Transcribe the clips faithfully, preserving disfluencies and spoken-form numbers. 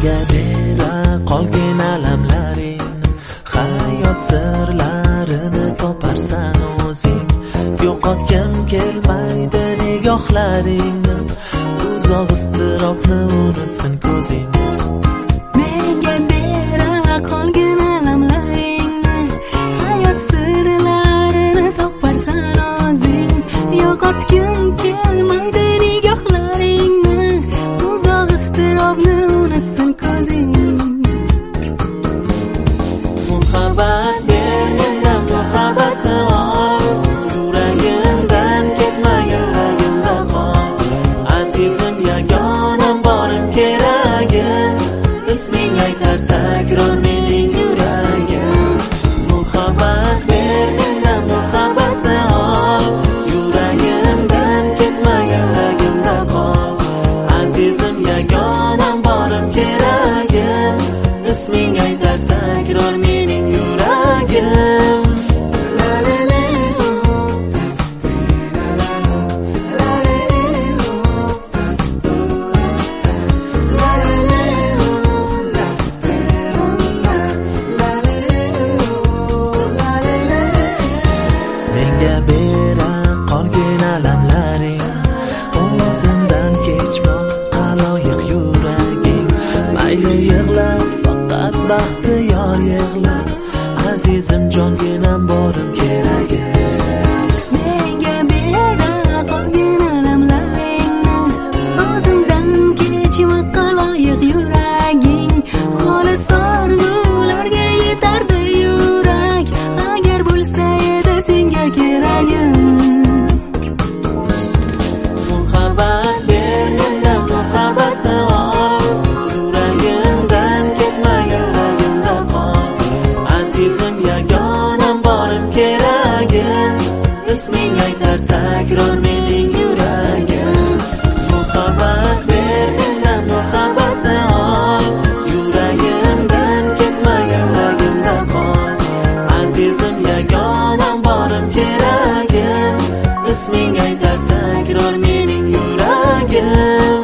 menga bera qolgin alamlaring, hayot sirlarini toparsan o'zing. Yo'qotgim kelmaydi nigohlaringni, uzoq iztirobni unutsin ko'zing. Menga bera qolgin alamlaringni, hayot sirlarini toparsan o'zing. Yo'qotgim kelmaydi nigohlaringni, uzoq iztirobni unutsin ko'zing. Muhabbat ber mendan, muhabbatni ol, yuragimdan ketma, yuragimda qol. Azizim, yagonam, borim, keragim, isming aytar takror mening yuragim. Muhabbat ber mendan, muhabbatni ol, yuragimdan ketma, yuragimda qol. Azizim, yagonam, borim, keragim, isming aytar takror mening yuragim. Menga bera qolgin alamlaring, o'zimdan kechmoqqa loyiq yuraging. Mayli yig'la, faqat baxtiyor yig'la, azizim, jonginam, borim, keragim. Menga bera qolgin alamlaringni, o'zimdan kechmoqqa loyiq yuraging. Xolis orzularga yetardi yurak, agar bo'lsa edi senga keragim. Muhabbat ber mendan, muhabbatni ol, yuragimdan ketma, yuragimda qol. Azizim, yagonam, borim, keragim, isming aytar takror mening yuragim. Muhabbat ber mendan, muhabbatni ol, yuragimdan ketma, yuragimda qol. Azizim, yagonam, borim, keragim, isming aytar takror mening yuragim.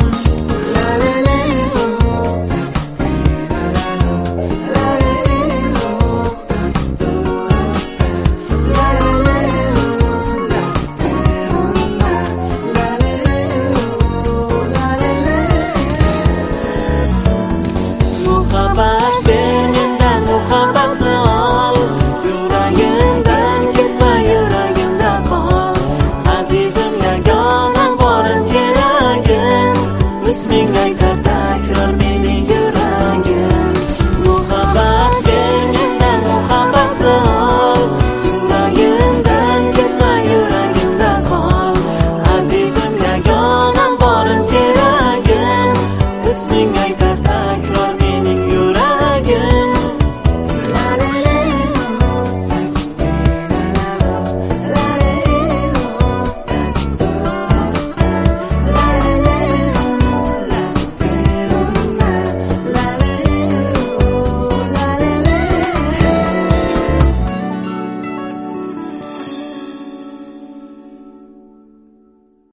Muhabbat ber mendan, muhabbatni ol, yuragimdan ketma, yuragimda qol. Azizim, yagonam, borim, keragim, isming aytar